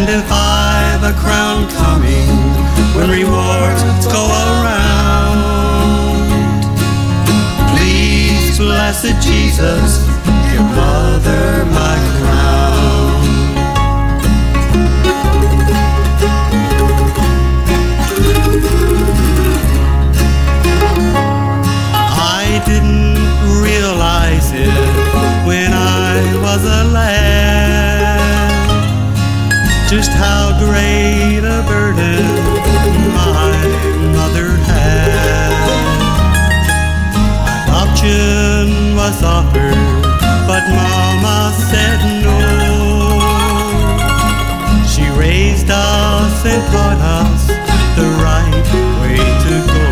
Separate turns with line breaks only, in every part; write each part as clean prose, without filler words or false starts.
if I've a crown coming when rewards go around, please, blessed Jesus, give Mother my crown. I didn't realize it when I was a lad, just how great a burden my mother had. Adoption was offered, but Mama said no. She raised us and taught us the right way to go.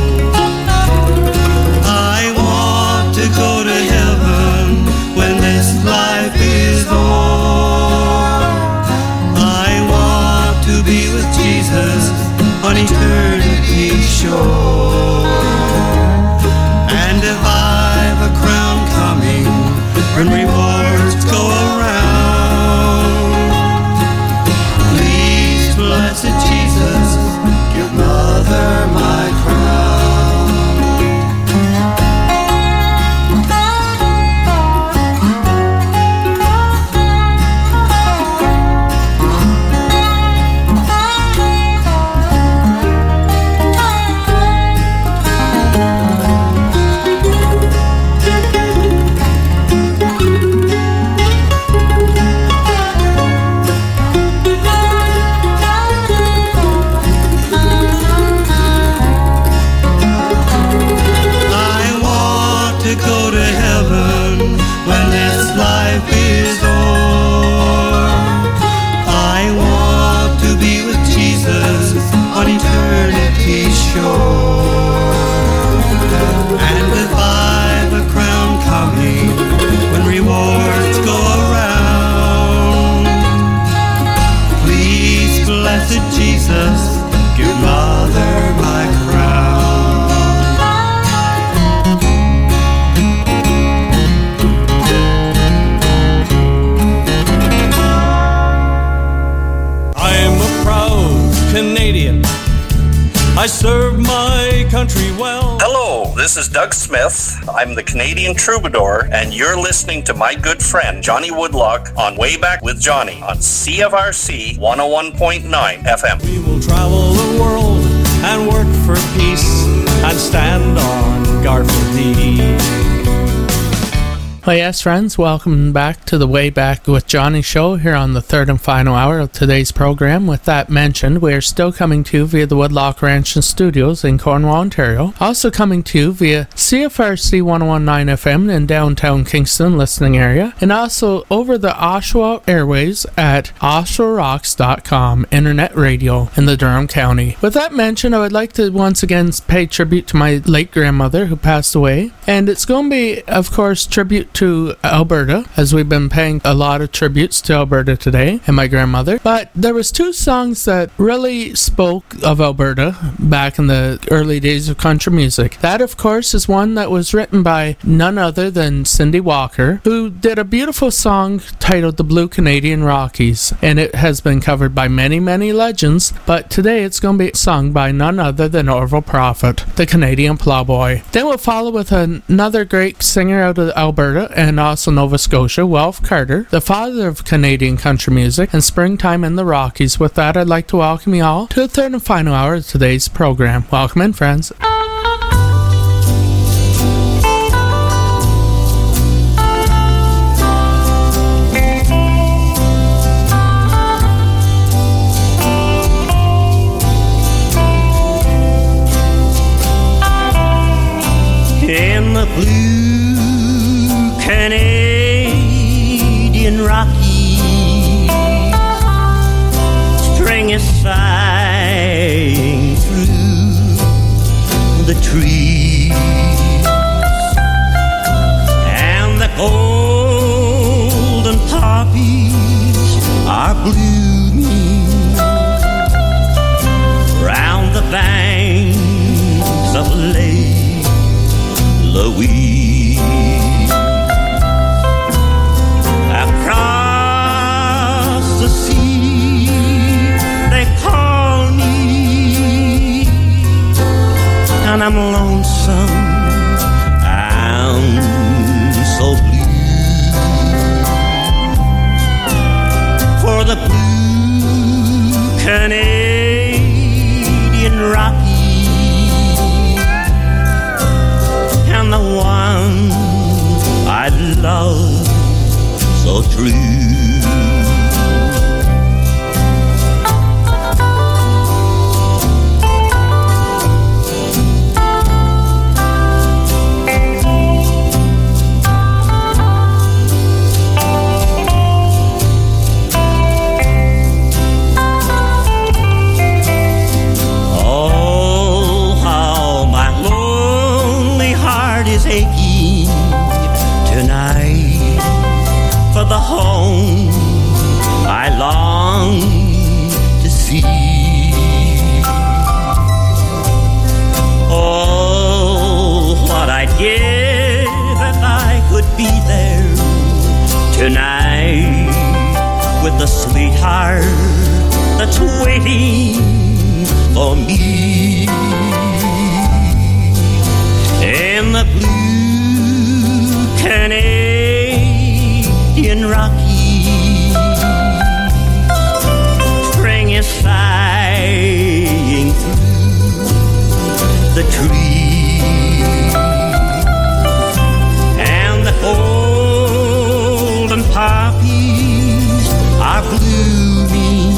I want to go to heaven when this life is o'er. I want to be with Jesus on eternity's shore. And if I've a crown coming when rewards go around, please, blessed Jesus, give Mother my crown. And if I've a crown coming when rewards go around, please, blessed Jesus, give Mother my crown.
I am a proud Canadian. I serve my country well.
Hello, this is Doug Smith. I'm the Canadian Troubadour, and you're listening to my good friend Johnny Woodlock on Way Back with Johnny on CFRC 101.9 FM.
We will travel the world and work for peace and stand on guard for thee.
Well, yes, friends, welcome back to the Way Back with Johnny show here on the third and final hour of today's program. With that mentioned, we are still coming to you via the Woodlock Ranch and Studios in Cornwall, Ontario. Also coming to you via CFRC 101.9 FM in downtown Kingston listening area, and also over the Oshawa Airways at OshawaRocks.com internet radio in the Durham County. With that mentioned, I would like to once again pay tribute to my late grandmother who passed away, and it's going to be, of course, tribute to Alberta, as we've been paying a lot of tributes to Alberta today and my grandmother. But there was two songs that really spoke of Alberta back in the early days of country music. That, of course, is one that was written by none other than Cindy Walker, who did a beautiful song titled The Blue Canadian Rockies, and it has been covered by many, many legends, but today it's going to be sung by none other than Orville Prophet, the Canadian Plowboy. Then we'll follow with another great singer out of Alberta and also Nova Scotia, Wilf Carter, the father of Canadian country music and Springtime in the Rockies. With that, I'd like to welcome you all to the third and final hour of today's program. Welcome in, friends.
In the blue Canadian Rockies, string is sighing through the trees, and the golden poppies are blooming round the banks of Lake Louise. Across the sea
Canadian Rockies, and the one I love so true. Aching tonight for the home I long to see. Oh, what I'd give if I could be there tonight with the sweetheart that's waiting for me. In the blue Canadian Rockies, spring is sighing through the trees, and the golden poppies are blooming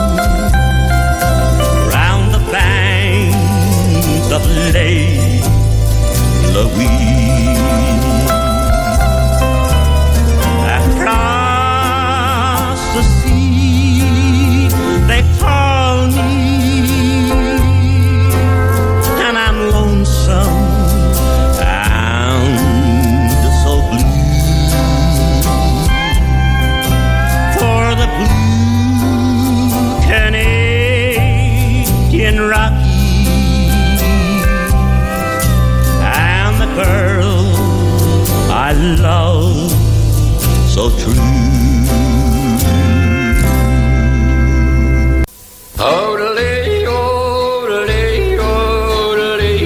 round the banks of Lake Louise. Across the sea they call me, and I'm lonesome and so blue, for the blue Canadian Rockies girl I love so true.
Odelay, odelay, odelay.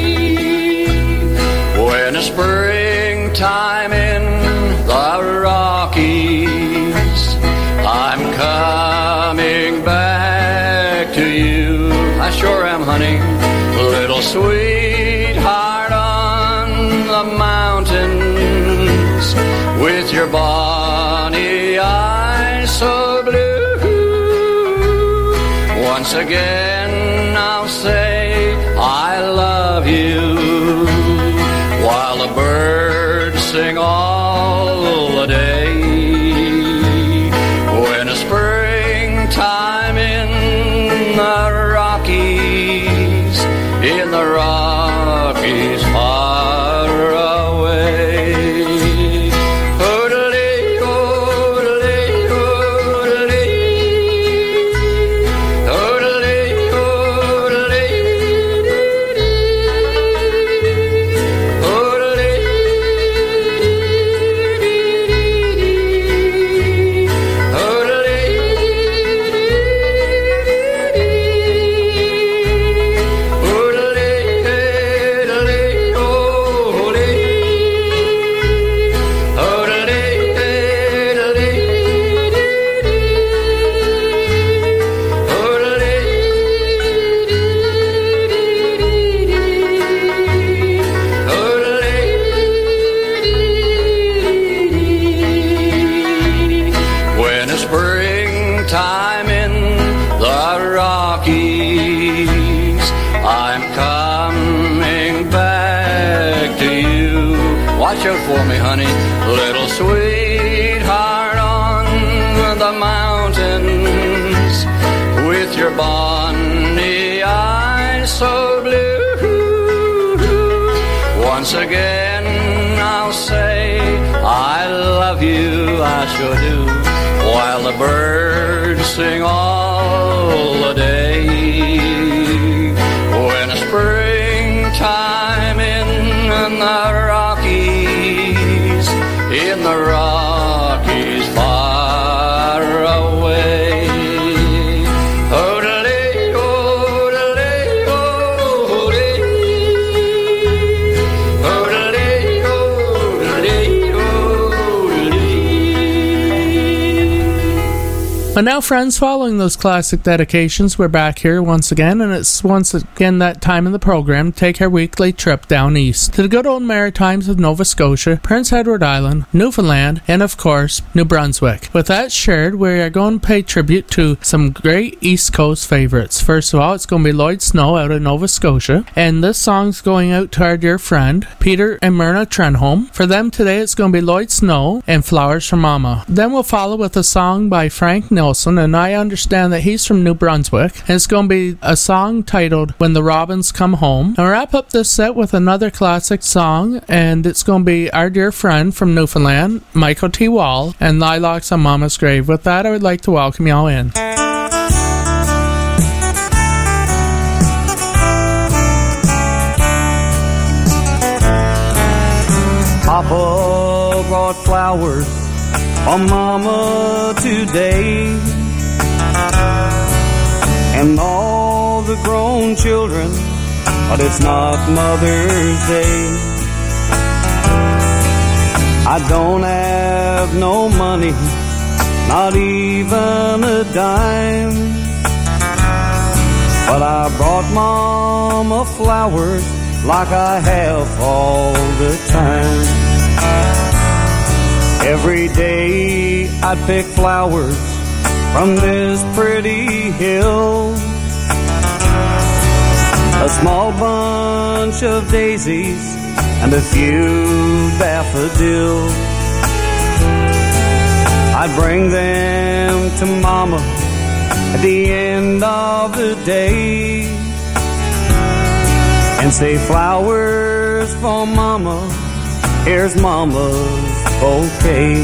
When it's springtime in the Rockies, I'm coming back to you. I sure am, honey, little sweetheart on the mountains, with your bonny eyes so blue. Once again I'll say I love you, while the birds sing all the day. When it's springtime in the Rockies, in the Rockies far away. Odelay, odelay, odelay. Odelay, odelay. Odelay. When it's springtime in the Rockies, I'm coming back to you. Watch out for me, honey, little sweetheart on the mountains, with your bonny eyes so blue. Once again I'll say I love you, I sure do, while the birds sing all the day. When it's springtime in the Rockies, in the Rockies far away. Odelay, odelay, odelay. Odelay, odelay, odelay.
But now, friends, following those classic dedications, we're back here once again, and it's once again that time in the program to take our weekly trip down east to the good old Maritimes of Nova Scotia, Prince Edward Island, Newfoundland, and of course, New Brunswick. With that shared, we are going to pay tribute to some great East Coast favorites. First of all, it's going to be Lloyd Snow out of Nova Scotia, and this song's going out to our dear friend, Peter and Myrna Trenholm. For them today, it's going to be Lloyd Snow and Flowers for Mama. Then we'll follow with a song by Frank Nilsson, and I understand that he's from New Brunswick, and it's going to be a song titled When the Robins Come Home. And we'll wrap up this set with another classic song, and it's going to be our dear friend from Newfoundland, Michael T. Wall, and Lilacs on Mama's Grave. With that, I would like to welcome y'all in.
Papa brought flowers for Mama today, and all the grown children, but it's not Mother's Day. I don't have no money, not even a dime, but I brought Mama flowers like I have all the time. Every day I'd pick flowers from this pretty hill, a small bunch of daisies and a few daffodils. I'd bring them to Mama at the end of the day and say, flowers for Mama, here's Mama's bouquet.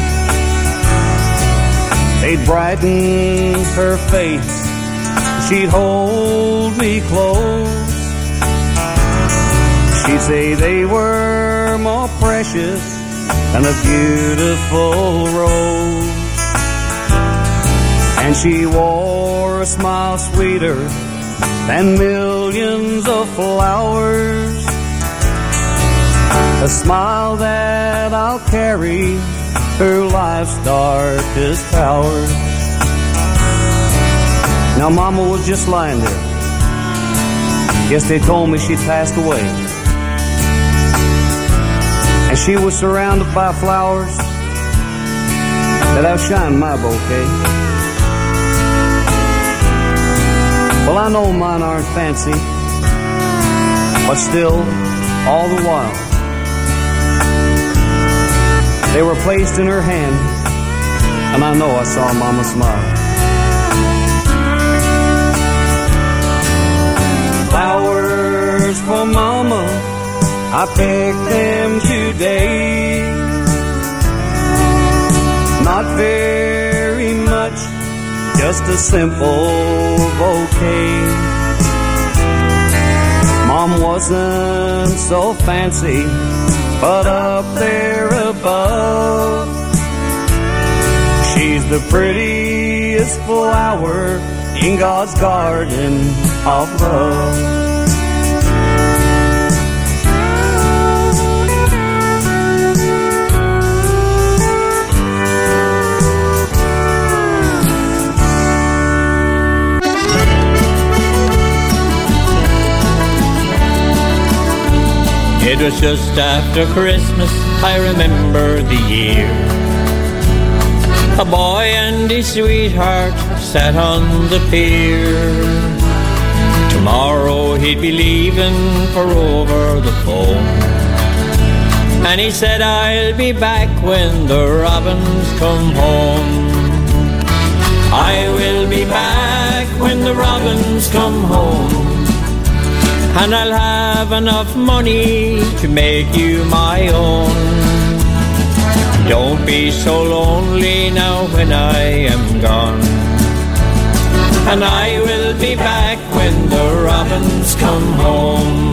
They'd brighten her face, she'd hold me close. She'd say they were more precious than a beautiful rose. And she wore a smile sweeter than millions of flowers, a smile that I'll carry through life's darkest hours. Now Mama was just lying there. Yes, they told me she'd passed away, and she was surrounded by flowers that outshine my bouquet. Well, I know mine aren't fancy, but still, all the while, they were placed in her hand, and I know I saw Mama smile. Flowers for Mama, I picked them today. Not very much, just a simple bouquet. Mom wasn't so fancy, but up there above, she's the prettiest flower in God's garden of love.
It was just after Christmas, I remember the year. A boy and his sweetheart sat on the pier. Tomorrow he'd be leaving for over the phone, and he said, I'll be back when the robins come home. I will be back when the robins come home, and I'll have enough money to make you my own. Don't be so lonely now when I am gone, and I will be back when the robins come home.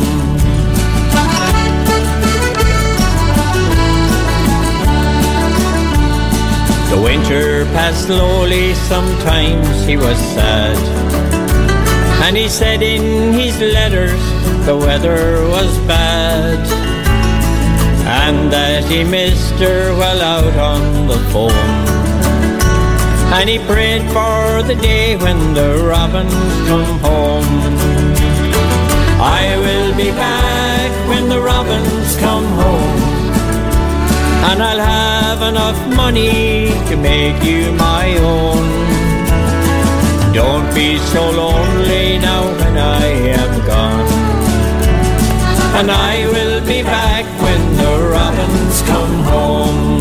The winter passed slowly, sometimes he was sad, and he said in his letters the weather was bad, and that he missed her while out on the phone. and he prayed for the day when the robins come home. I will be back when the robins come home, and I'll have enough money to make you my own. Don't be so lonely now when I am gone, and I will be back when the robins come home.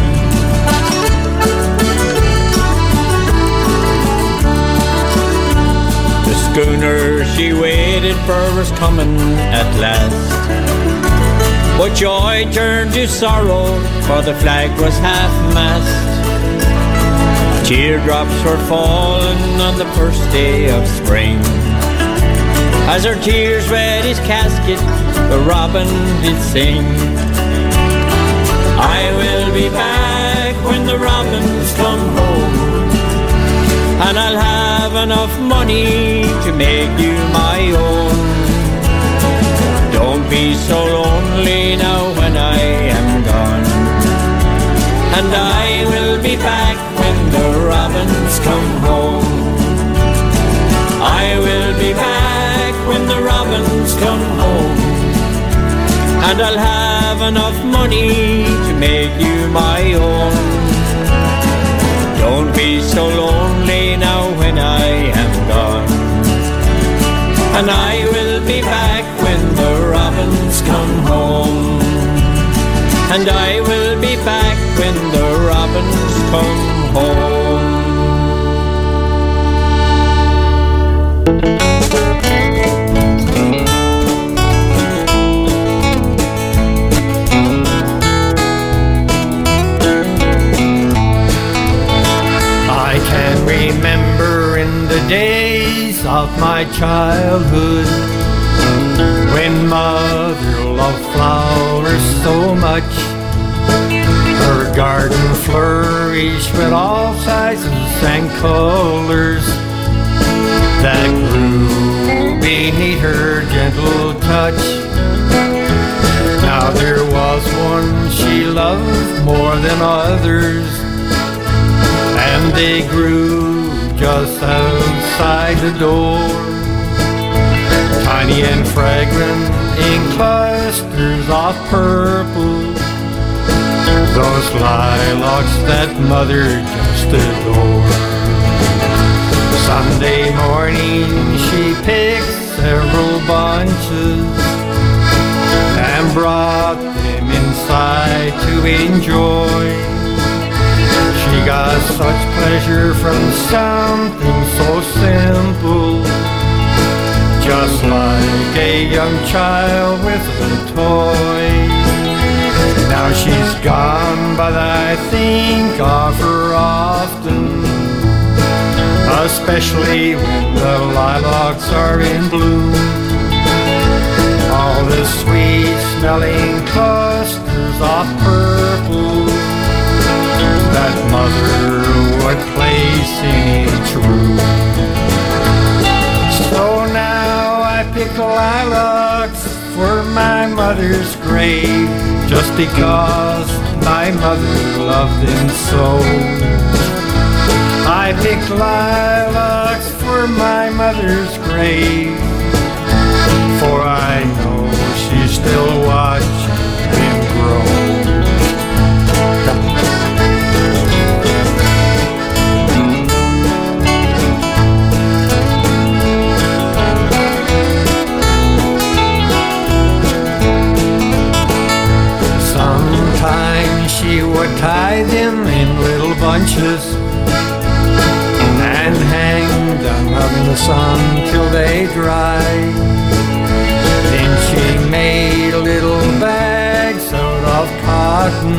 The schooner she waited for was coming at last, but joy turned to sorrow, for the flag was half-mast. Teardrops were falling on the first day of spring. As her tears wet his casket, the robin did sing. I will be back when the robins come home, and I'll have enough money to make you my own. Don't be so lonely now when I am gone, and I will be back when the robins come home. I will be back when the robins come home, and I'll have enough money to make you my own. Don't be so lonely now when I am gone, and I will be back when the robins come home, and I will be back when the robins come home.
I can remember in the days of my childhood, when mother loved flowers so much. Her garden flourished with all sizes and colors that grew beneath her gentle touch. Now there was one she loved more than others, and they grew just outside the door, tiny and fragrant in clusters of purple, those lilacs that mother just adored. Sunday morning she picked several bunches and brought them inside to enjoy. She got such pleasure from something so simple, just like a young child with a toy. Now she's gone, but I think of her often, especially when the lilacs are in bloom. All the sweet smelling clusters of purple that mother would place in each room. So now I pick lilacs for my mother's grave, just because my mother loved them so. I pick lilacs for my mother's grave, for I know she's still watching them grow. Sometimes she would tie them in little bunches and hang them out in the sun till they dried. Then she made little bags out of cotton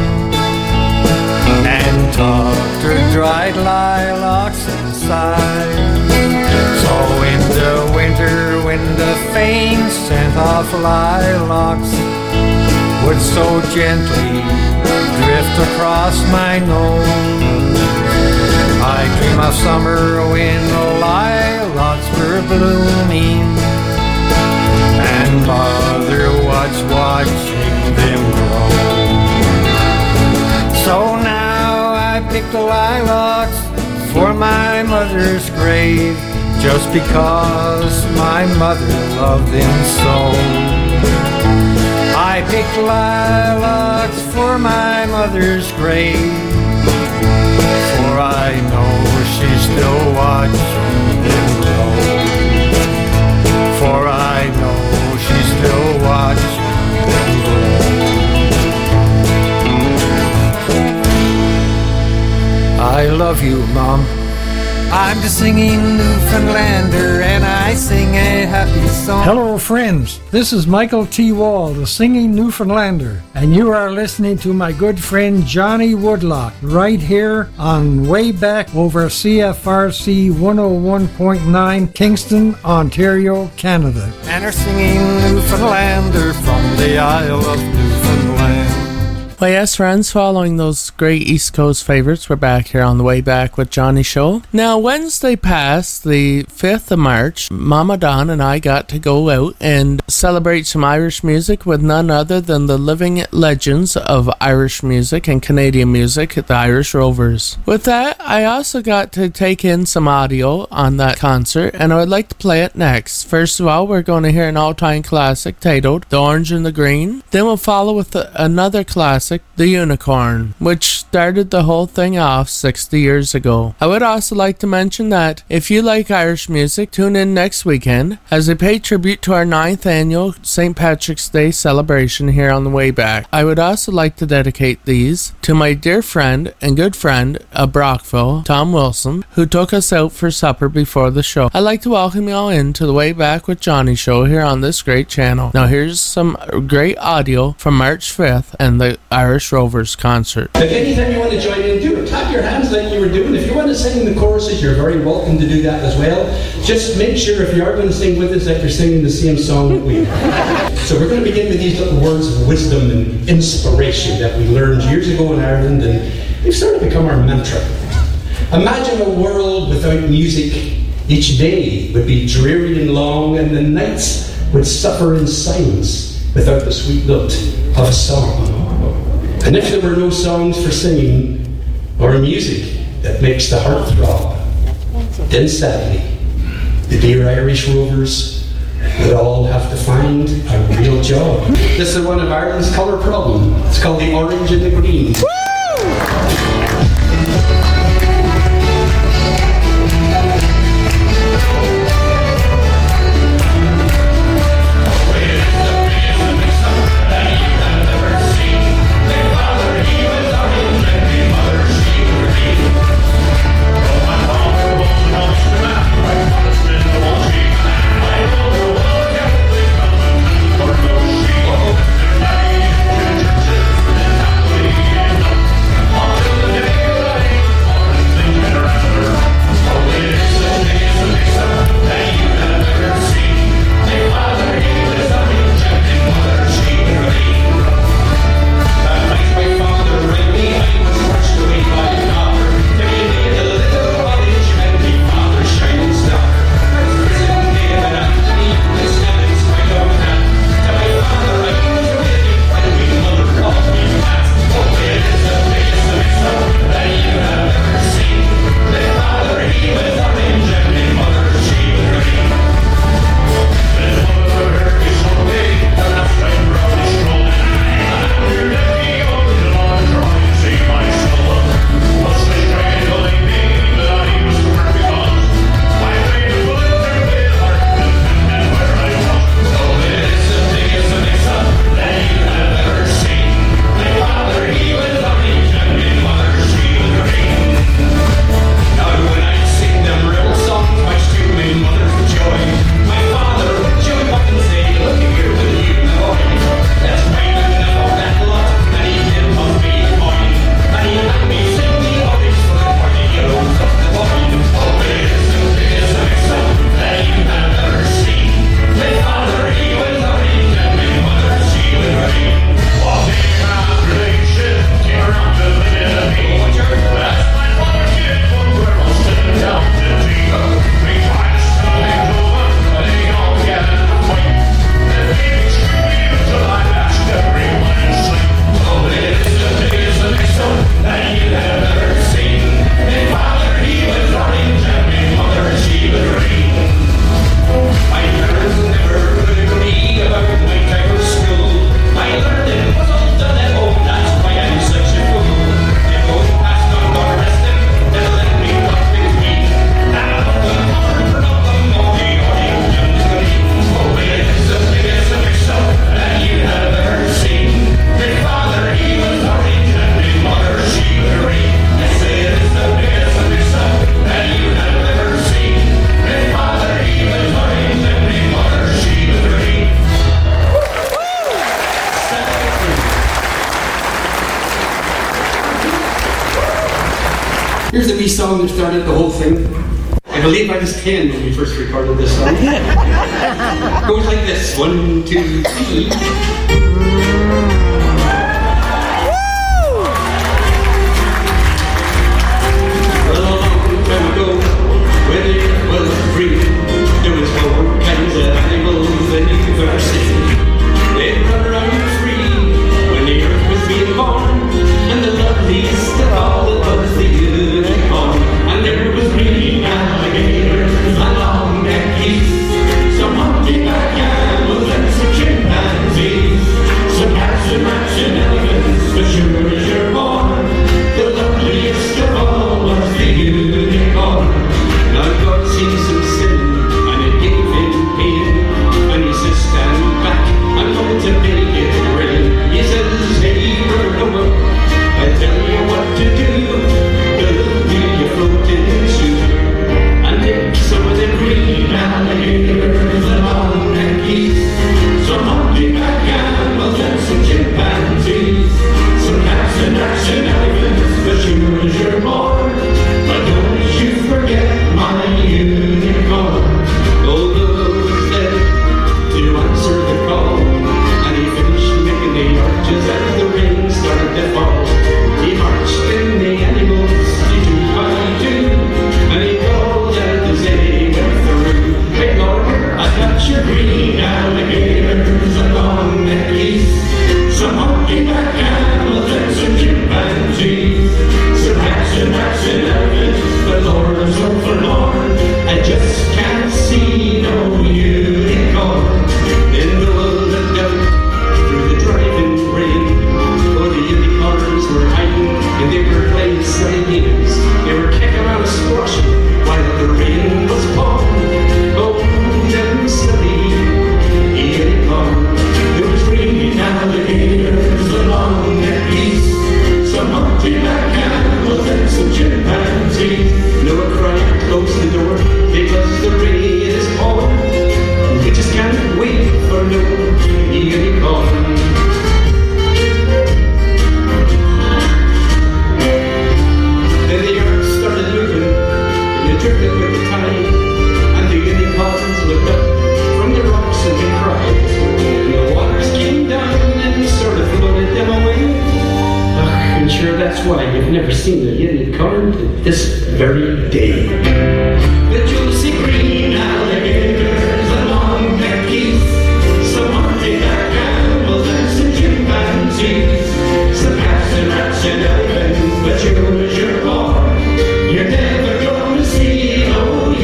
and tucked her dried lilacs inside. So in the winter, when the faint scent of lilacs would so gently drift across my nose, I dream of summer when the lilacs were blooming, and mother was watching them grow. So now I pick the lilacs for my mother's grave, just because my mother loved him so. I picked lilacs for my mother's grave, for I know she's still watching him grow. For I know she's still watching him grow. I love you, Mom. I'm just singing Newfoundlander, and I sing a happy song.
Hello, friends. This is Michael T. Wall, the singing Newfoundlander, and you are listening to my good friend Johnny Woodlock right here on Way Back over CFRC 101.9 Kingston, Ontario, Canada.
And are singing Newfoundlander from the Isle of Newfoundland.
Well, yes, friends, following those great East Coast favorites, we're back here on the Way Back with Johnny show. Now, Wednesday past, the 5th of March, Mama Don and I got to go out and celebrate some Irish music with none other than the living legends of Irish music and Canadian music, the Irish Rovers. With that, I also got to take in some audio on that concert, and I would like to play it next. First of all, we're going to hear an all-time classic titled The Orange and the Green. Then we'll follow with another classic, The Unicorn, which started the whole thing off 60 years ago. I would also like to mention that if you like Irish music, tune in next weekend as I pay tribute to our 9th annual St. Patrick's Day celebration here on the Way Back. I would also like to dedicate these to my dear friend and good friend of Brockville, Tom Wilson, who took us out for supper before the show. I'd like to welcome you all into the Way Back with Johnny show here on this great channel. Now here's some great audio from March 5th and the Irish Rovers concert.
If anytime you want to join in, do it. Clap your hands like you were doing. If you want to sing the choruses, you're very welcome to do that as well. Just make sure if you are going to sing with us that you're singing the same song that we are. So we're going to begin with these little words of wisdom and inspiration that we learned years ago in Ireland, and they've sort of become our mantra. Imagine a world without music. Each day would be dreary and long, and the nights would suffer in silence without the sweet note of a song. And if there were no songs for singing or music that makes the heart throb, then sadly, the dear Irish Rovers would all have to find a real job. This is one of Ireland's colour problem. It's called the orange and the green. Here's the wee song that started the whole thing. I believe I was 10 when we first recorded this song. It goes like this. 1, 2, 3. Well, a long time ago, when the earth was free, there was 4 kinds of animals that you could see. They'd run around free when the earth was being born, and the loveliest of all was the unicorn. And there was green alligators and long-necked geese, some humpty-back camels and some chimpanzees, some cats and rats and elephants, but sure as you're born, the loveliest of all was the unicorn. Now God sees him sin, and it gave him pain, and he says, stand back, I'm going to make it rain. He says, hey, Rover, I tell you what to do, build me a floating suit, and take some of them green alligators and long-necked geese, some humpty-back camels and some chimpanzees, some cats and rats and elephants, but sure as you're born, but don't you forget my unicorn. Old Bill was there to answer the call, and he finished making the arches as the rain started to fall. He marched in the animals 2 by 2, and he called out as they went through, hey Lord, I've got your green alligators and long-necked geese, some humpty-back camels and some chimpanzees, some cats and rats and elephants, but Lord, I'm so forlorn, I just can't see no unicorn. Then the world looked out through the driving rain. Oh, the unicorns were hiding and they were playing silly games. They were kicking around and squashing while the rain was falling. Oh, them silly unicorns. There was green alligators and long-necked geese, some humpty-back camels and some chimpanzees. Noah cried, close the door, because the rain is pouring. We just can't wait for no unicorn. Then the earth started moving, and it drifted with the tide, and the unicorns looked up from the rocks and they cried. And the waters came down and sort of floated them away. And sure, that's why you've never seen a unicorn to this very day. But you'll see green alligators and long-necked geese, some humpty-back camels and some chimpanzees, some cats and rats and elephants, but sure as you're born, you're never gonna see no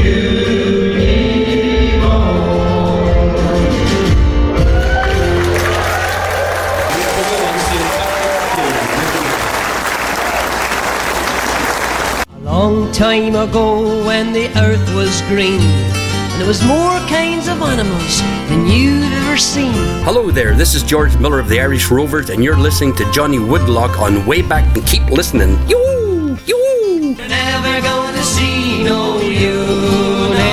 Long time ago when the earth was green, and there was more kinds of animals than you'd ever seen.
Hello there, this is George Miller of the Irish Rovers, and you're listening to Johnny Woodlock on Way Back, and keep listening. Yoo! Yoo!
You're never gonna see no unicorn.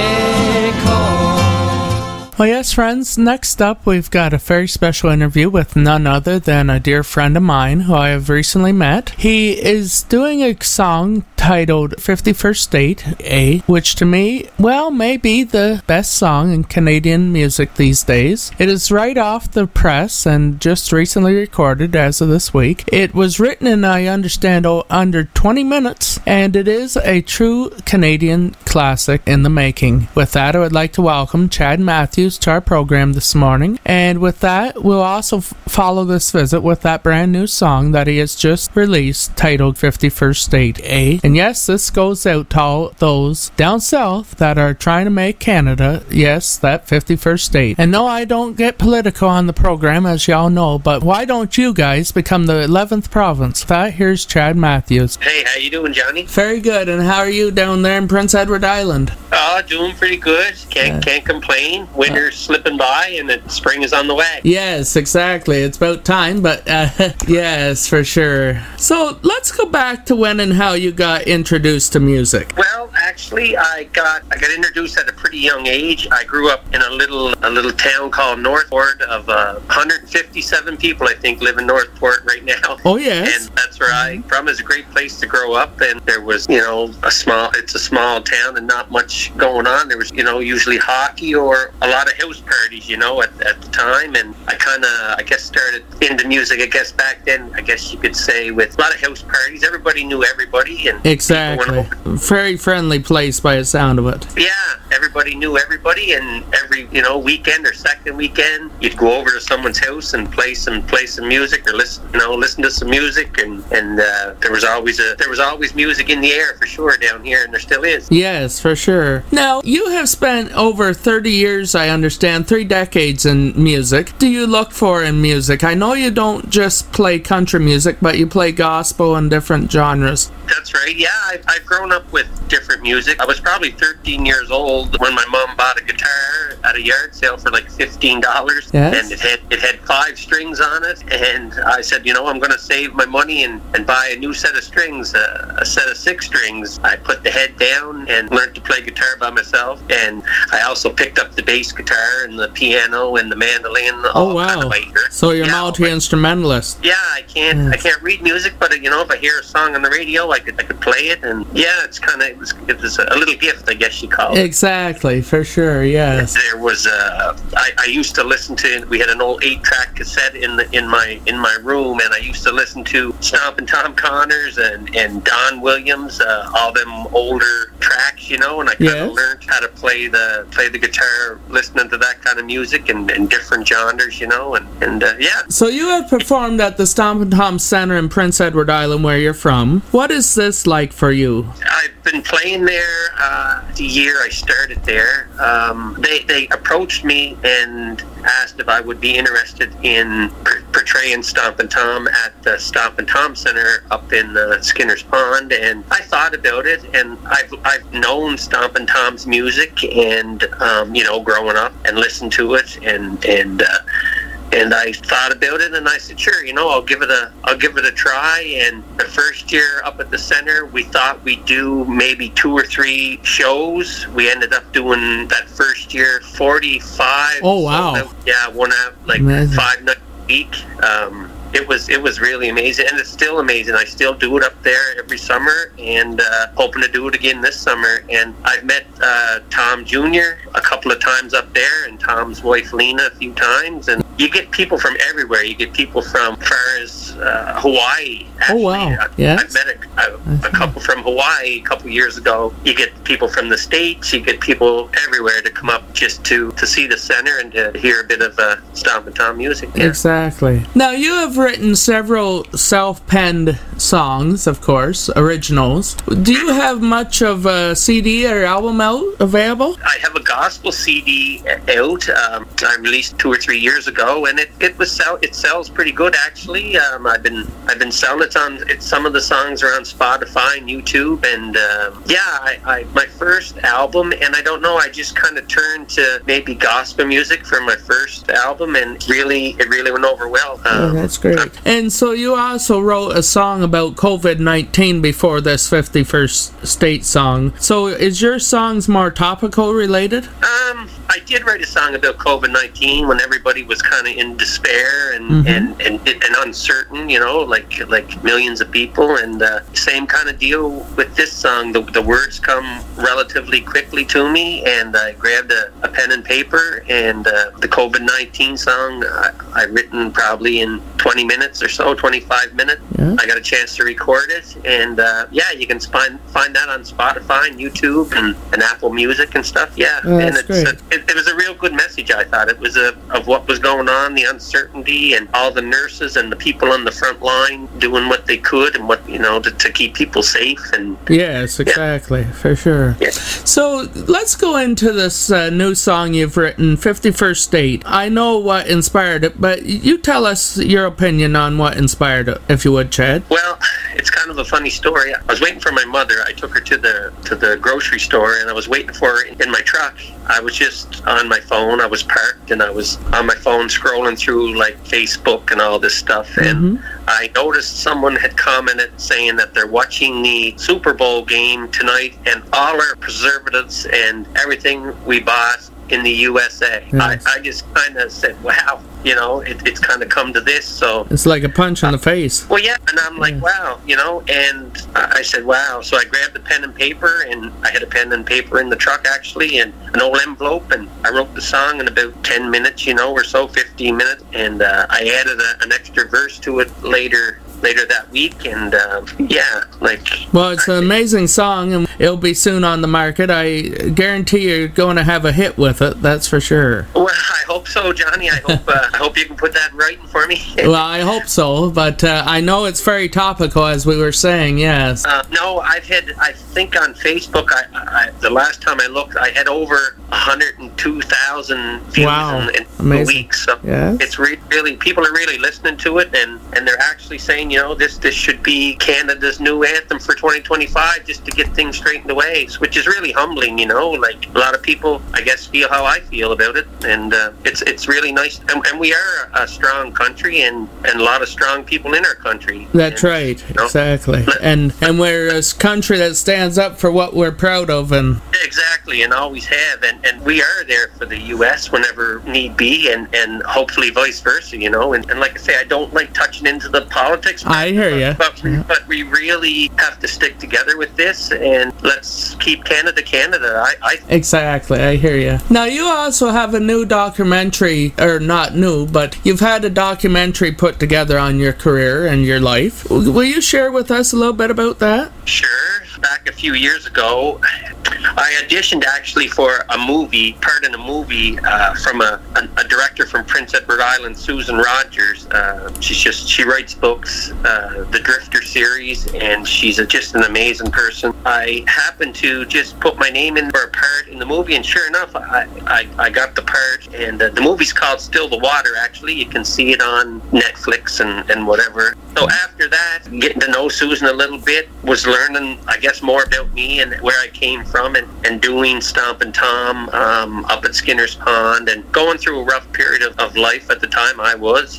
Well, yes, friends, next up we've got a very special interview with none other than a dear friend of mine who I have recently met. He is doing a song titled 51st State A, which to me, well, may be the best song in Canadian music these days. It is right off the press and just recently recorded as of this week. It was written in, I understand, under 20 minutes, and it is a true Canadian classic in the making. With that, I would like to welcome Chad Matthews to our program this morning, and with that, we'll also follow this visit with that brand new song that he has just released titled 51st State A. And yes, this goes out to all those down south that are trying to make Canada, yes, that 51st state. And no, I don't get political on the program, as y'all know, but why don't you guys become the 11th province? That here's Chad Matthews.
Hey, how you doing, Johnny?
Very good, and how are you down there in Prince Edward Island?
Doing pretty good. Can't complain. Winter winter's slipping by and that spring is on the way.
Yes, exactly. It's about time, but yes, for sure. So let's go back to when and how you got introduced to music.
Well, actually, I got introduced at a pretty young age. I grew up in a little town called Northport of 157 people, I think, live in Northport right now.
Oh, yes.
And that's where I'm from. It's a great place to grow up, and there was, it's a small town and not much going on. There was, usually hockey or a lot of house parties, at the time, and I guess started into music, back then, you could say, with a lot of house parties. Everybody knew everybody, and
exactly. Very friendly place by the sound of it.
Yeah, everybody knew everybody, and every, weekend or second weekend, you'd go over to someone's house and play some music or listen to some music, and there was always music in the air for sure down here, and there still is.
Yes, for sure. Now, you have spent over 30 years, I understand, 3 decades in music. Do you look for in music? I know you don't just play country music, but you play gospel and different genres.
That's right. Yeah, I've grown up with different music. I was probably 13 years old when my mom bought a guitar at a yard sale for like $15,
yes.
And it had 5 strings on it. And I said, I'm going to save my money and buy a new set of strings, a set of 6 strings. I put the head down and learned to play guitar by myself. And I also picked up the bass guitar and the piano and the mandolin.
Oh wow! So you're multi-instrumentalist.
Yeah, I can't read music, but if I hear a song on the radio, I could play it, and yeah, it was a little gift, I guess you call it.
Exactly, for sure, yes.
There was I used to listen to. We had an old 8-track cassette in my room, and I used to listen to Stompin' Tom Connors and Don Williams, all them older tracks, and I kind of learned how to play the guitar, listening to that kind of music and different genres, and yeah.
So you have performed at the Stompin' Tom Center in Prince Edward Island, where you're from. What is this like for you?
I've been playing there the year I started there. They approached me and asked if I would be interested in portraying Stompin' Tom at the Stompin' Tom Center up in Skinner's Pond, and I thought about it, and I've known Stompin' Tom's music, and growing up and listened to it, and I thought about it, and I said, sure, I'll give it a try. And the first year up at the center, we thought we'd do maybe 2 or 3 shows. We ended up doing that first year 45.
Oh wow!
Yeah, 5 nights a week. It was really amazing, and it's still amazing. I still do it up there every summer, and hoping to do it again this summer. And I've met Tom Jr. a couple of times up there, and Tom's wife Lena a few times, and you get people from everywhere. You get people from as far as Hawaii. Actually.
Oh wow! Yes.
I've met a couple from Hawaii a couple years ago. You get people from the States. You get people everywhere to come up just to see the center and to hear a bit of Stompin' Tom music. Yeah.
Exactly. Now you have written several self-penned songs, of course, originals. Do you have much of a CD or album out available?
I have a gospel CD out. I released 2 or 3 years ago, and it sells pretty good actually. I've been selling it on some of the songs are on Spotify and YouTube, and my first album, and I don't know, I just kind of turned to maybe gospel music for my first album, and it really went over well.
That's great. And so you also wrote a song about COVID-19 before this 51st State song. So is your songs more topical related?
I did write a song about COVID-19 when everybody was kind of in despair and uncertain, like millions of people. And same kind of deal with this song. The words come relatively quickly to me, and I grabbed a pen and paper, and the COVID-19 song I written probably in 20 minutes or so, 25 minutes. Yeah. I got a chance to record it, and you can find that on Spotify and YouTube and Apple Music and stuff. Yeah, and it was a real good message. I thought it was of what was going on, the uncertainty, and all the nurses and the people on the front line doing what they could and what to keep people safe. And
yes, exactly, for sure. Yeah. So let's go into this new song you've written, 51st State. I know what inspired it, but you tell us your opinion on what inspired it, if you would, Chad.
Well, it's kind of a funny story. I was waiting for my mother. I took her to the grocery store, and I was waiting for her in my truck. I was just on my phone. I was parked, and I was on my phone scrolling through like Facebook and all this stuff. And I noticed someone had commented saying that they're watching the Super Bowl game tonight, and all our preservatives and everything we bought in the USA. Yes. I just kind of said, wow, you know, it's kind of come to this. So
it's like a punch in the face.
Well, yeah, and I'm like, wow, you know, and I said, wow. So I grabbed a pen and paper, and I had a pen and paper in the truck, actually, and an old envelope, and I wrote the song in about 10 minutes, you know, or so, 15 minutes, and I added an extra verse to it later that week, and
well, it's an amazing song, and it'll be soon on the market. I guarantee you're going to have a hit with it, that's for sure.
Well, I hope so, Johnny. I hope you can put that in writing for me.
Well, I hope so, but I know it's very topical, as we were saying. Yes.
No, I think on Facebook, I the last time I looked, I had over 102,000 views in a week. So it's really, people are really listening to it, and they're actually saying, you know, this should be Canada's new anthem for 2025, just to get things straightened away, which is really humbling, you know. Like, a lot of people, I guess, feel how I feel about it, and it's really nice. And we are a strong country, and a lot of strong people in our country.
That's right, you know? Exactly. And we're a country that stands up for what we're proud of, and
exactly, and always have, and we are there for the U.S. whenever need be, and hopefully vice versa, you know. And like I say, I don't like touching into the politics.
I hear you.
But we really have to stick together with this, and let's keep Canada.
Exactly, I hear you. Now, you also have a new documentary, or not new, but you've had a documentary put together on your career and your life. Will you share with us a little bit about that?
Sure. Back a few years ago, I auditioned actually for a movie, part in a movie from a director from Prince Edward Island, Susan Rogers. She writes books, the Drifter series, and she's just an amazing person. I happened to just put my name in for a part in the movie, and sure enough, I got the part. And the movie's called Still the Water, actually. You can see it on Netflix and whatever. So after that, getting to know Susan a little bit, was learning, I guess, more about me and where I came from, and doing Stompin' Tom up at Skinner's Pond, and going through a rough period of life at the time. I was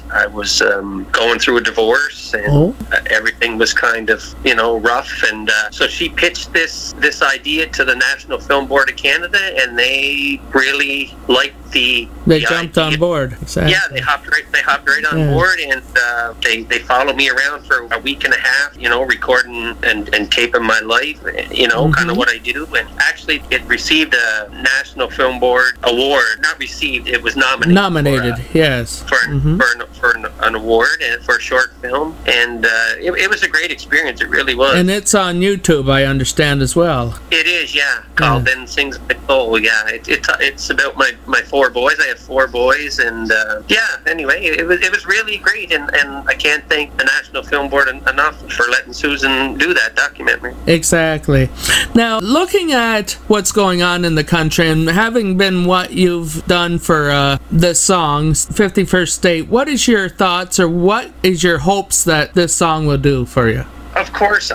going through a divorce, and everything was kind of, you know, rough. And so she pitched this idea to the National Film Board of Canada, and they really liked they
jumped on board. Exactly.
Yeah, they hopped right on board, and they followed me around for a week and a half, you know, recording and taping my life, you know, kind of what I do. And actually, it received a National Film Board award. Not received, it was nominated.
Yes.
For an award, and for a short film, and it was a great experience. It really was.
And it's on YouTube, I understand, as well.
It is, yeah. Called Then Sings My Soul. Yeah, it's about my 4 boys. I have 4 boys, and anyway, it was really great, and I can't thank the National Film Board enough for letting Susan do that documentary.
Exactly. Now, looking at what's going on in the country, and having been what you've done for the songs, 51st State, what is your thoughts, or what is your hopes that this song will do for you?
Of course,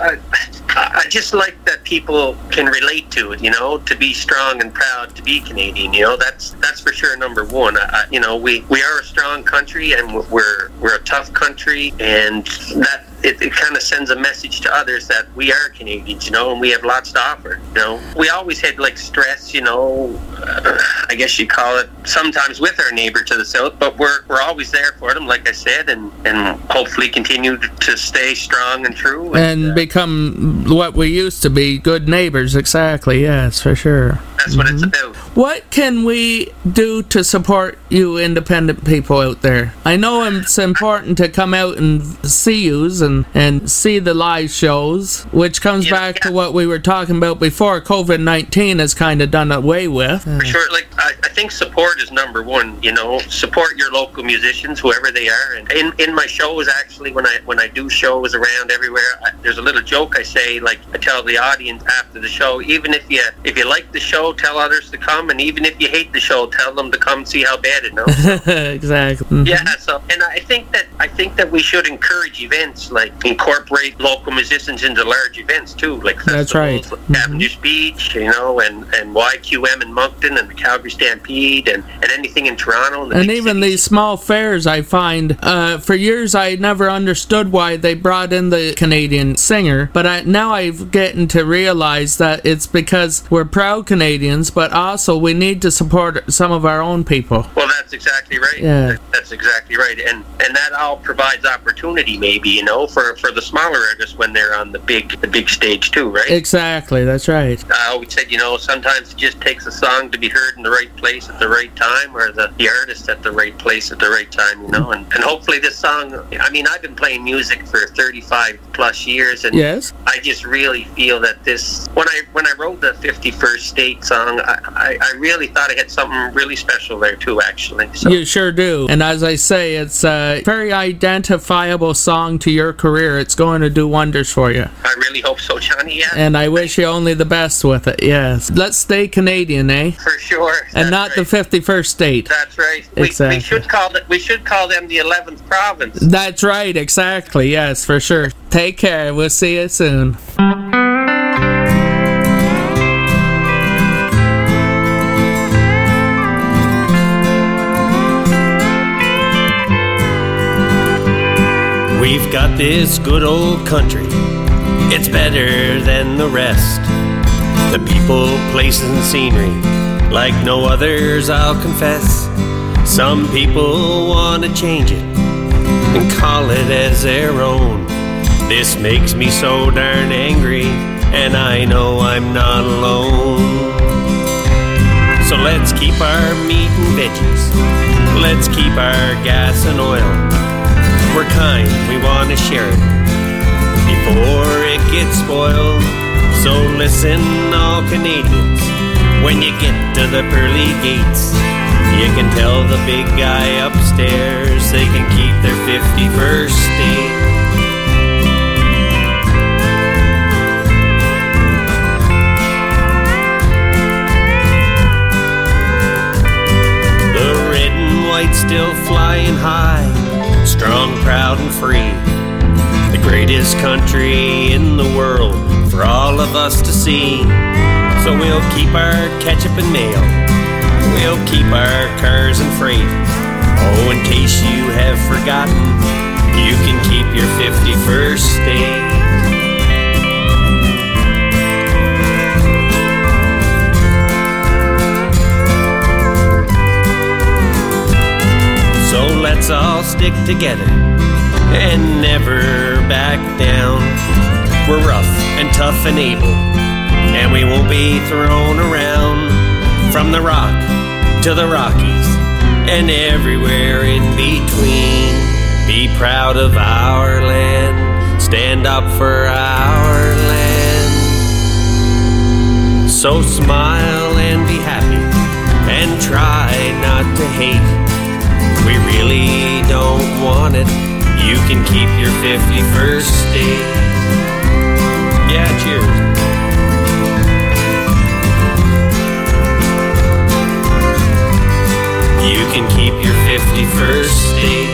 I just like that people can relate to it, you know, to be strong and proud to be Canadian, you know, that's for sure number one. You know, we are a strong country, and we're a tough country, and that it kind of sends a message to others that we are Canadians, you know, and we have lots to offer, you know. We always had, like, stress, you know, I guess you call it, sometimes with our neighbor to the south, but we're always there for them, like I said, and hopefully continue to stay strong and true.
And become what we used to be, good neighbors, exactly, yes, for sure.
That's what it's about.
What can we do to support you independent people out there? I know it's important to come out and see yous and see the live shows, which comes back to what we were talking about before. COVID-19 has kind of done away with.
For sure. Like, I think support is number one, you know. Support your local musicians, whoever they are. And in my shows, actually, when I do shows around everywhere, there's a little joke I say, like, I tell the audience after the show, even if you like the show, tell others to come, them, and even if you hate the show, tell them to come see how bad it knows.
Exactly. Mm-hmm.
Yeah, so, and I think that we should encourage events, like incorporate local musicians into large events too, like festivals,
that's right.
like Cavendish Beach, and YQM in Moncton, and the Calgary Stampede, and anything in Toronto.
And even these small fairs, I find, for years I never understood why they brought in the Canadian singer, but now I've gotten to realize that it's because we're proud Canadians, but also we need to support some of our own people.
Well, that's exactly right.
Yeah.
That's exactly right. And that all provides opportunity, maybe, for the smaller artists when they're on the big stage too, right?
Exactly, that's right.
I always said, sometimes it just takes a song to be heard in the right place at the right time, or the artist at the right place at the right time, and hopefully this song, I've been playing music for 35 plus years, and
yes,
I just really feel that this, when I wrote the 51st State song, I really thought I had something really special there too, actually. So.
You sure do. And as I say, it's a very identifiable song to your career. It's going to do wonders for you.
I really hope so, Johnny, yeah.
And I wish you only the best with it, yes. Let's stay Canadian, eh?
For sure.
And not the 51st State.
That's right.
Exactly.
We should call them the 11th province.
That's right, exactly, yes, for sure. Take care, we'll see you soon.
We've got this good old country, it's better than the rest. The people, places, and scenery, like no others, I'll confess. Some people want to change it and call it as their own. This makes me so darn angry, and I know I'm not alone. So let's keep our meat and veggies, let's keep our gas and oil. We're kind, we want to share it before it gets spoiled. So listen, all Canadians, when you get to the pearly gates, you can tell the big guy upstairs they can keep their 51st state. The red and white still flying high, strong, proud, and free. The greatest country in the world for all of us to see. So we'll keep our ketchup and mayo, we'll keep our cars and freight. Oh, in case you have forgotten, you can keep your 51st state. So let's all stick together and never back down. We're rough and tough and able, and we won't be thrown around. From the Rock to the Rockies and everywhere in between, be proud of our land, stand up for our land. So smile and be happy, and try not to hate. We really don't want it, you can keep your 51st state. Yeah, cheers. You can keep your 51st state.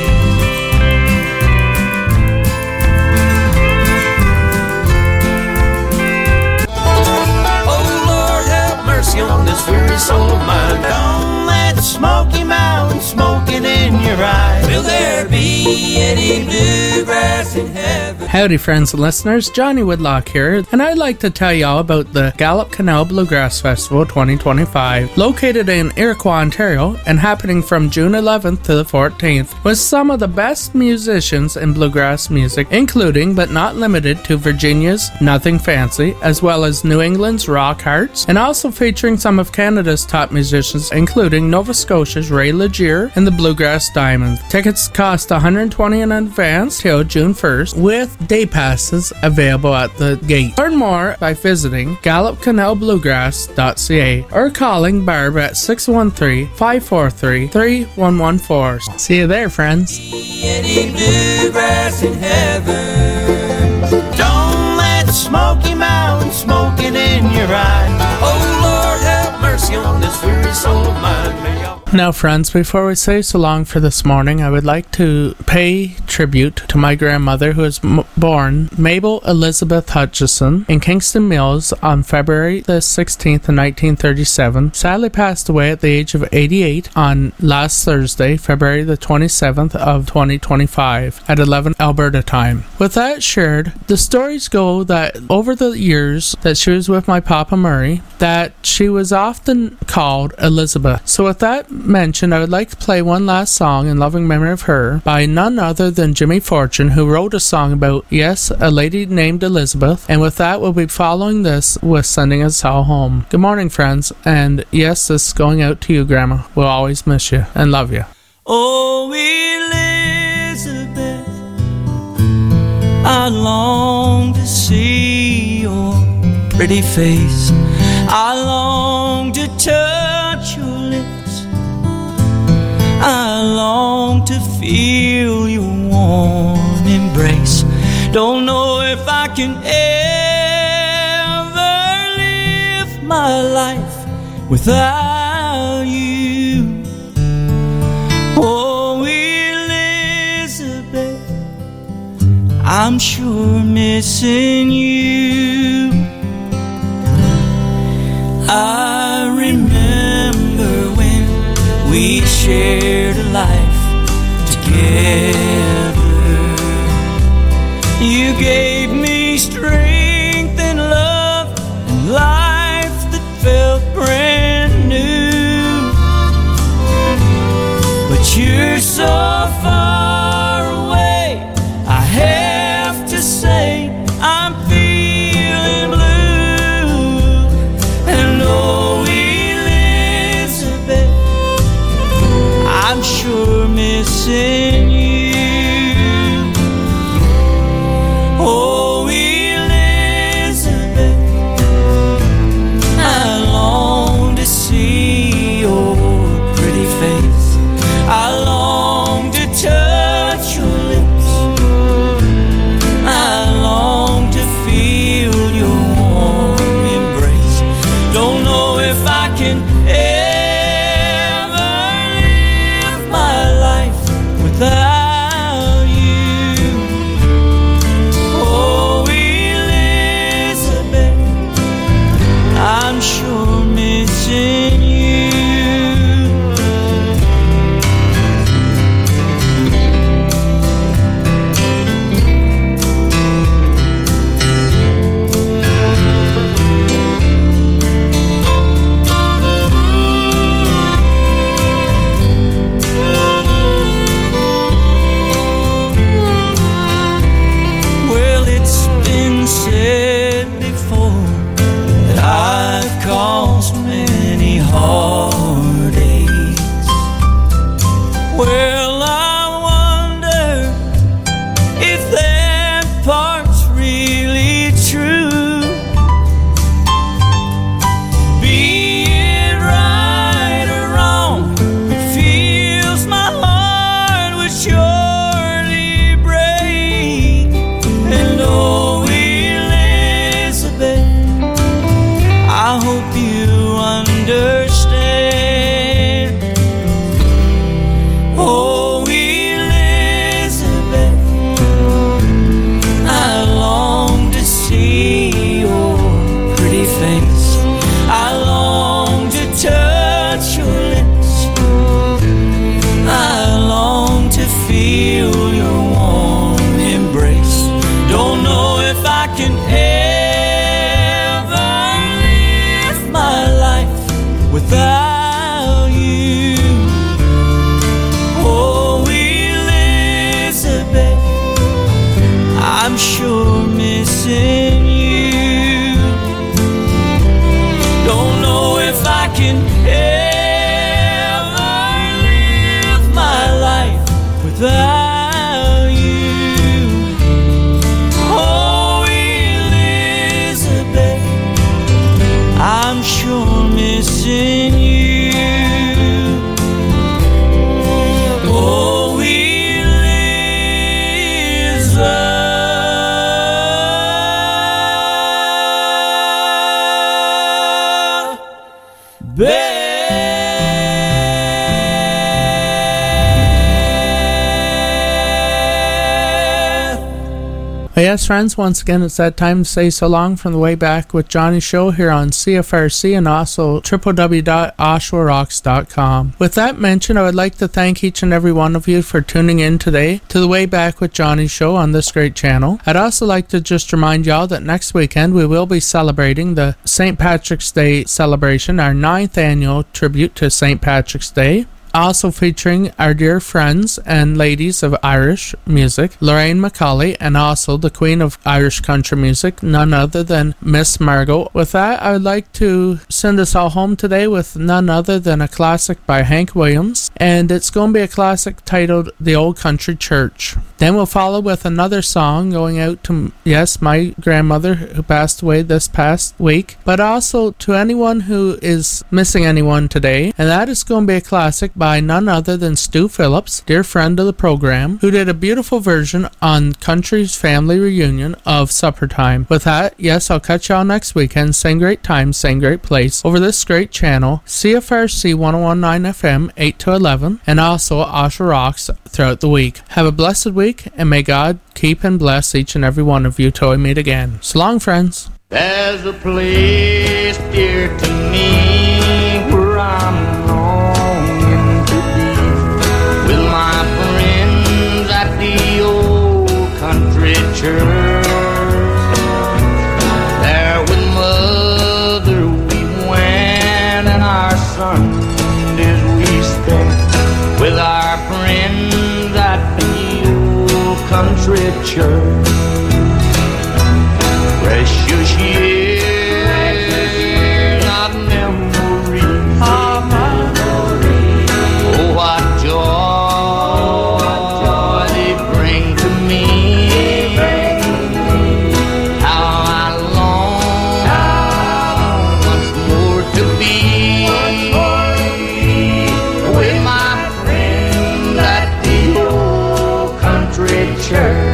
Oh Lord, have mercy on this weary soul of mine. Don't let Smoky Mountain smoking in your eyes. Will there be any bluegrass in heaven?
Howdy friends and listeners, Johnny Woodlock here, and I'd like to tell you all about the Gallup Canal Bluegrass Festival 2025, located in Iroquois, Ontario, and happening from June 11th to the 14th, with some of the best musicians in bluegrass music, including but not limited to Virginia's Nothing Fancy, as well as New England's Rock Hearts, and also featuring some of Canada's top musicians, including Nova Scotia's Ray Legier and the Bluegrass Diamonds. Tickets cost $120 in advance till June 1st, with day passes available at the gate. Learn more by visiting gallupcanalbluegrass.ca or calling Barb at 613-543-3114. See you there, friends.
Any bluegrass in heaven. Don't let Smoky Mountain smoking in your eye. Oh Lord, have mercy canción this weary soul of mine may all...
Now, friends, before we say so long for this morning, I would like to pay tribute to my grandmother, who was born Mabel Elizabeth Hutchison in Kingston Mills on February the 16th of 1937. Sadly passed away at the age of 88 on last Thursday, February the 27th of 2025 at 11 Alberta time. With that shared, the stories go that over the years that she was with my Papa Murray, that she was often called Elizabeth. So with that mentioned, I would like to play one last song in loving memory of her by none other than Jimmy Fortune, who wrote a song about, yes, a lady named Elizabeth. And with that, we'll be following this with Sending Us All Home. Good morning, friends. And yes, this is going out to you, Grandma. We'll always miss you and love you.
Oh, Elizabeth, I long to see your pretty face. I long to touch your lips. I long to feel your warm embrace. Don't know if I can ever live my life without you. Oh, Elizabeth, I'm sure missing you. I remember when we shared a life together. You gave me strength and love and life that felt brand new. But you're so far away, I have to say I'm feeling blue. And oh, Elizabeth, I'm sure missing you. Oh, Elizabeth, I long to see your pretty face. I long
Well, yes, friends, once again, it's that time to say so long from the Way Back with Johnny show here on CFRC and also www.oshawarocks.com. With that mentioned, I would like to thank each and every one of you for tuning in today to the Way Back with Johnny show on this great channel. I'd also like to just remind y'all that next weekend we will be celebrating the St. Patrick's Day celebration, our 9th annual tribute to St. Patrick's Day. Also featuring our dear friends and ladies of Irish music, Lorraine McCauley, and also the queen of Irish country music, none other than Miss Margot. With that, I would like to send us all home today with none other than a classic by Hank Williams, and it's going to be a classic titled The Old Country Church. Then we'll follow with another song going out to, yes, my grandmother who passed away this past week, but also to anyone who is missing anyone today, and that is going to be a classic by none other than Stu Phillips, dear friend of the program, who did a beautiful version on Country's Family Reunion of Supper Time. With that, yes, I'll catch y'all next weekend, same great time, same great place, over this great channel, CFRC 1019 FM, 8 to 11, and also Osha Rocks throughout the week. Have a blessed week, and may God keep and bless each and every one of you till we meet again. So long, friends.
There's a place dear to me where I'm longing to be with my friends at the old country church. There with mother we went and our Sundays we spent with our friends at the old country church. Precious years of memories, oh what joy they bring to me. How I long once more to be with my friends at the old country church.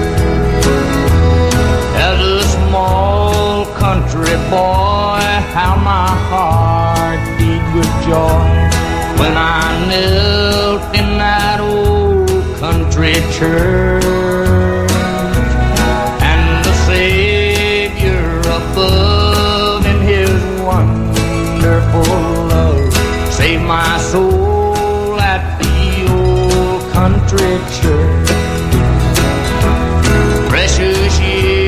Country boy, how my heart beat with joy when I knelt in that old country church, and the Savior above in His wonderful love saved my soul at the old country church. Precious years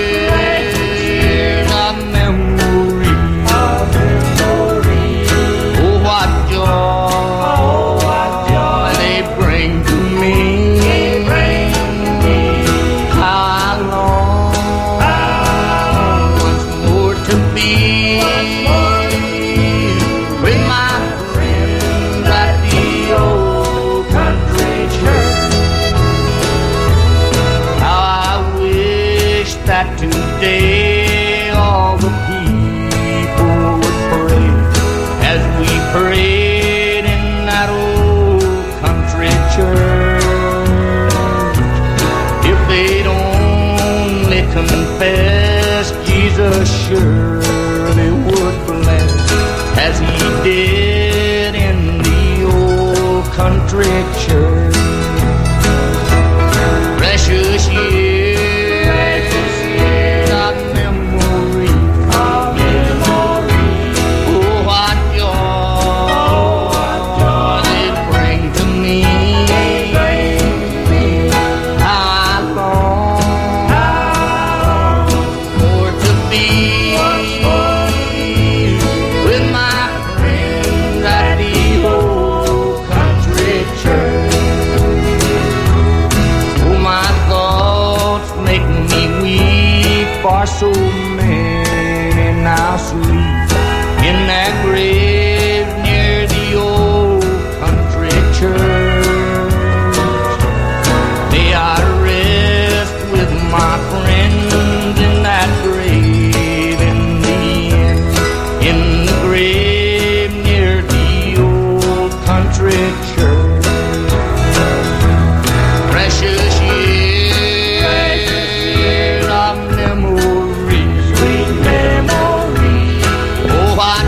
today all the people would pray as we prayed in that old country church. If they'd only confess, Jesus surely would bless as He did in the old country church. Precious years for so many now sleep in that grave near the old country church. May I rest with my friends in that grave in the end, in the grave near the old country church. Precious years of memories, sweet memories. Oh, what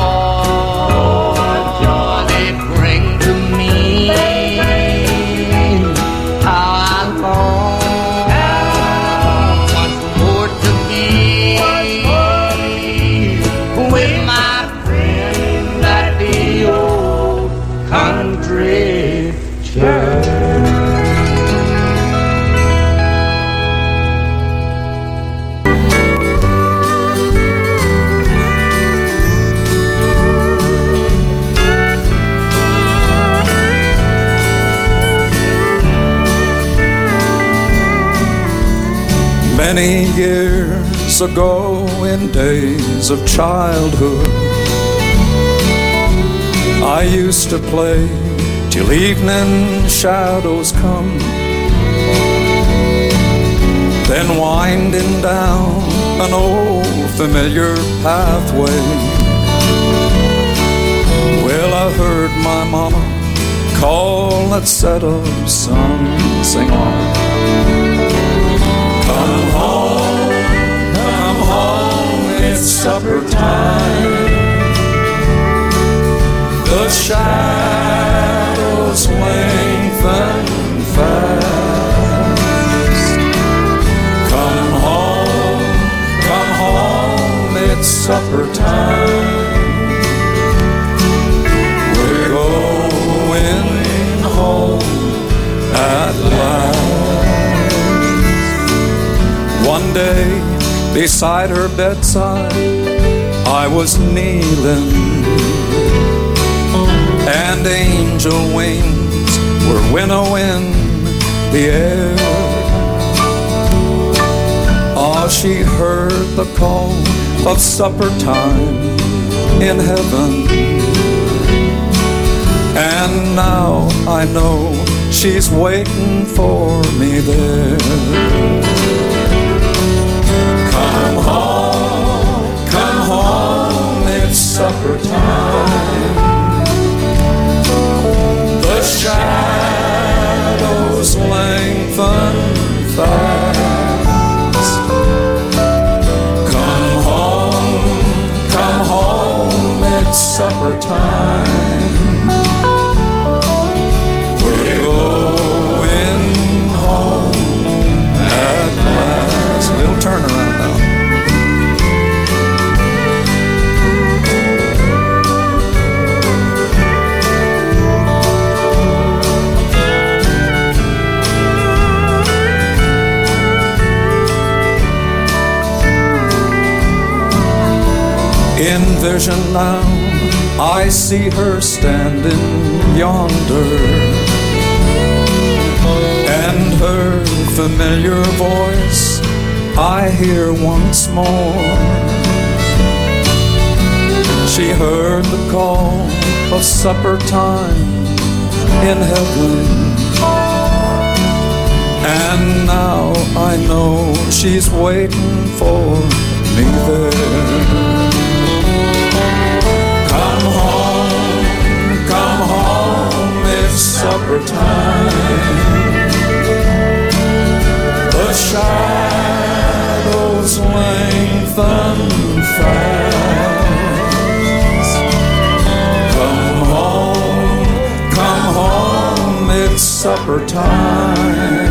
joy they bring to me. How I long preacher.
Many years ago, in days of childhood, I used to play till evening shadows come, then winding down an old familiar pathway. Well, I heard my mama call that set of son, sing on. Come home, it's supper time. The shadows lengthen fast. Come home, it's supper time. We're going home at last. One day, beside her bedside, I was kneeling, and angel wings were winnowing the air. Ah, she heard the call of supper time in heaven, and now I know she's waiting for me there. Come home, it's supper time. The shadows lengthen fast. Come home, it's supper time. We're going home at last. Little turnaround now. In vision now, I see her standing yonder, and her familiar voice I hear once more. She heard the call of supper time in heaven, and now I know she's waiting for me there. Come home, it's supper time. The shadows lengthen fast. Come home, it's supper time.